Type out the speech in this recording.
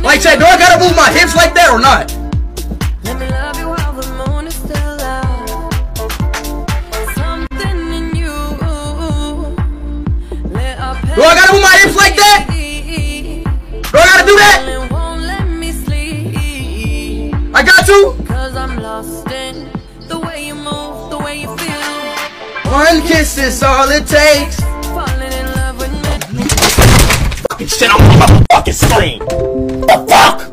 Like, say, do I gotta move my hips like that or not? Let me love you while the moon is still out. Something in you. Do I gotta move my hips like that? Do I gotta do that? Won't let me sleep. I got to? Cause I'm lost in the way you move, the way you feel. One kiss is all it takes. Falling in love with me. Fucking shit, I'm on my fucking screen. The fuck?